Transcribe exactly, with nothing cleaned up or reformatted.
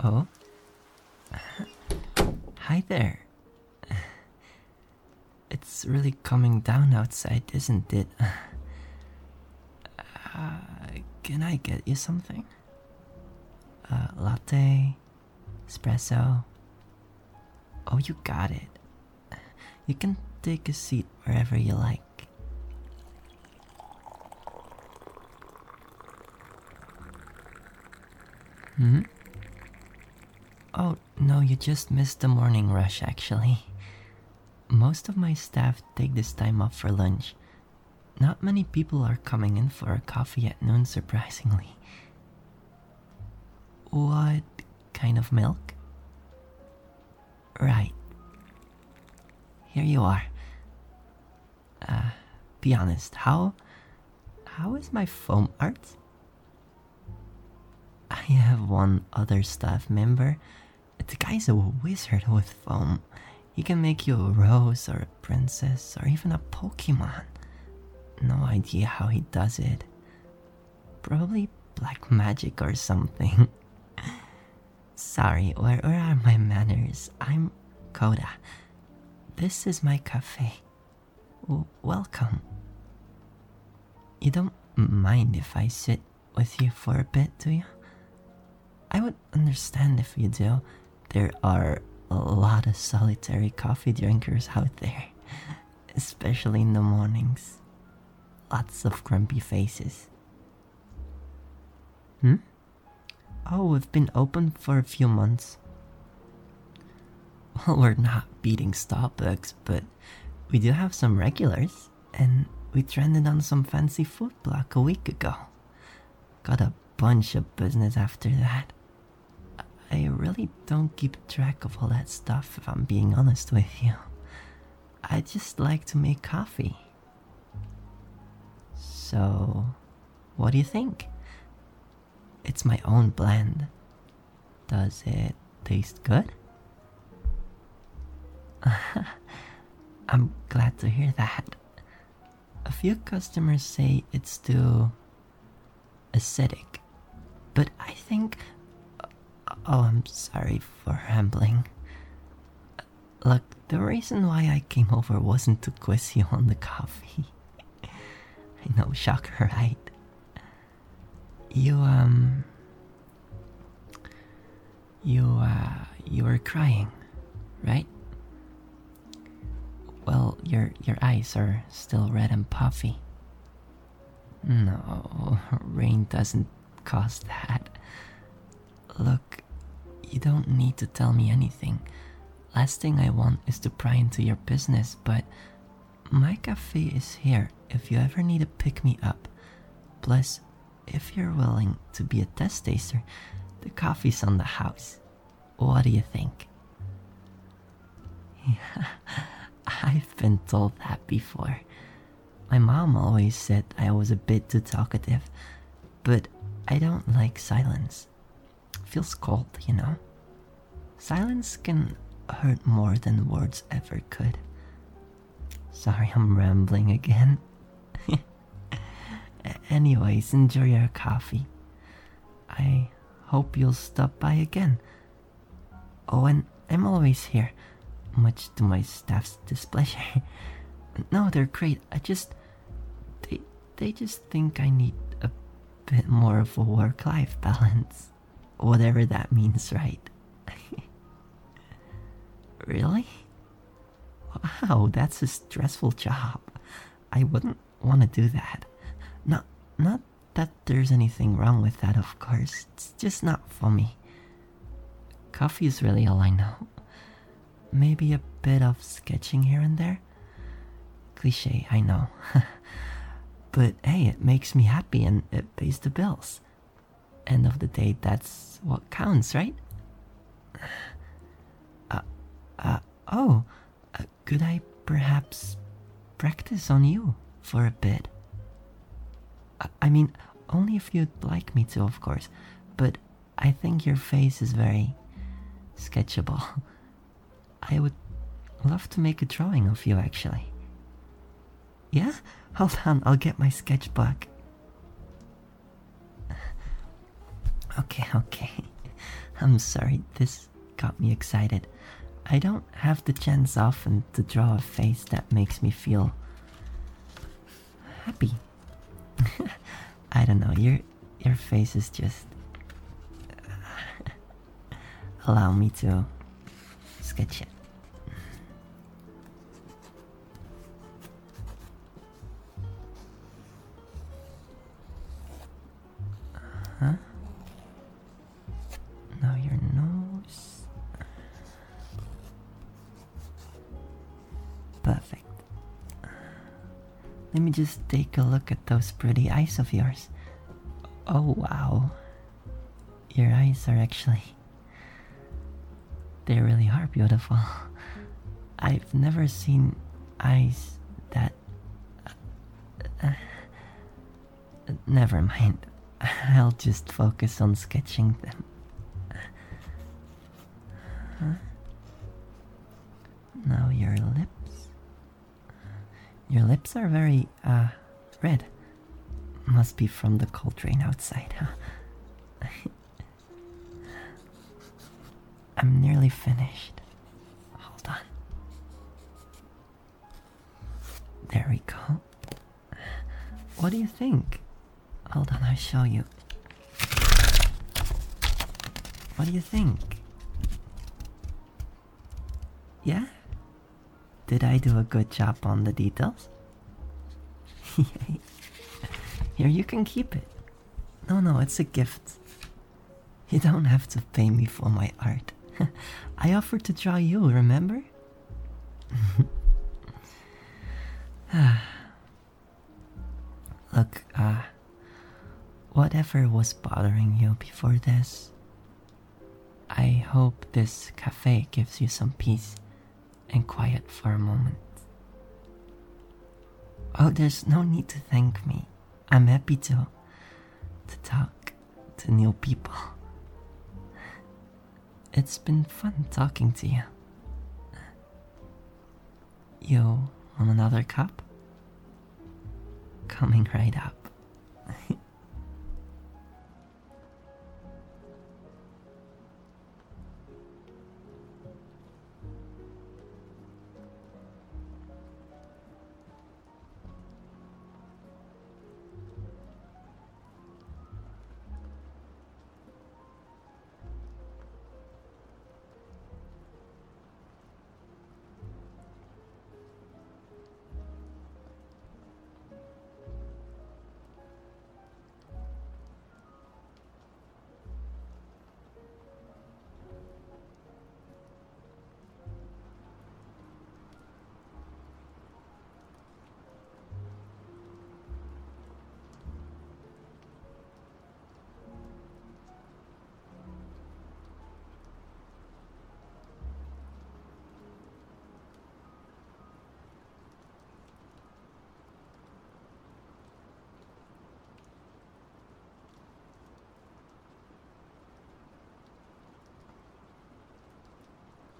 Oh, hi there. It's really coming down outside, isn't it? Uh, can I get you something? Uh, latte? Espresso? Oh, you got it. You can take a seat wherever you like. Hmm? Oh, no, you just missed the morning rush, actually. Most of my staff take this time off for lunch. Not many people are coming in for a coffee at noon, surprisingly. What kind of milk? Right. Here you are. Uh, be honest, how... how is my foam art? I have one other staff member. The guy's a wizard with foam. He can make you a rose or a princess or even a Pokemon. No idea how he does it. Probably black magic or something. Sorry, where, where are my manners? I'm Koda. This is my cafe. W- welcome. You don't mind if I sit with you for a bit, do you? I would understand if you do. There are a lot of solitary coffee drinkers out there, especially in the mornings. Lots of grumpy faces. Hmm? Oh, we've been open for a few months. Well, we're not beating Starbucks, but we do have some regulars, and we trended on some fancy food blog a week ago. Got a bunch of business after that. I really don't keep track of all that stuff, if I'm being honest with you. I just like to make coffee. So, what do you think? It's my own blend. Does it taste good? I'm glad to hear that. A few customers say it's too acidic, but I think... Oh, I'm sorry for rambling. Look, the reason why I came over wasn't to quiz you on the coffee. I know, shocker, right? You, um... You, uh... You were crying, right? Well, your, your eyes are still red and puffy. No, rain doesn't cause that. Look, you don't need to tell me anything. Last thing I want is to pry into your business, but my cafe is here if you ever need to pick me up. Plus, if you're willing to be a test taster, the coffee's on the house. What do you think? Yeah, I've been told that before. My mom always said I was a bit too talkative, but I don't like silence. Feels cold, you know? Silence can hurt more than words ever could. Sorry, I'm rambling again. Anyways, enjoy your coffee. I hope you'll stop by again. Oh, and I'm always here, much to my staff's displeasure. No, they're great. I just... They, they just think I need a bit more of a work-life balance. Whatever that means, right? Really? Wow, that's a stressful job. I wouldn't want to do that. Not, not that there's anything wrong with that, of course. It's just not for me. Coffee is really all I know. Maybe a bit of sketching here and there. Cliche, I know. But hey, it makes me happy and it pays the bills. End of the day, that's what counts, right? Uh, uh, oh, uh, could I perhaps practice on you for a bit? I, I mean, only if you'd like me to, of course, but I think your face is very sketchable. I would love to make a drawing of you, actually. Yeah? Hold on, I'll get my sketchbook. Okay, okay. I'm sorry, this got me excited. I don't have the chance often to draw a face that makes me feel happy. I don't know, your your face is just allow me to sketch it. Huh? Now your nose. Perfect. Let me just take a look at those pretty eyes of yours. Oh wow. Your eyes are actually... they really are beautiful. I've never seen eyes that... Uh, uh, never mind. I'll just focus on sketching them. Huh? Now your lips. Your lips are very, uh, red. Must be from the cold rain outside, huh? I'm nearly finished. Hold on. There we go. What do you think? Hold on, I'll show you. What do you think? Yeah? Did I do a good job on the details? Here, you can keep it. No, no, it's a gift. You don't have to pay me for my art. I offered to draw you, remember? Look, uh, whatever was bothering you before this, I hope this cafe gives you some peace and quiet for a moment. Oh, there's no need to thank me. I'm happy to, to talk to new people. It's been fun talking to you. You want another cup? Coming right up.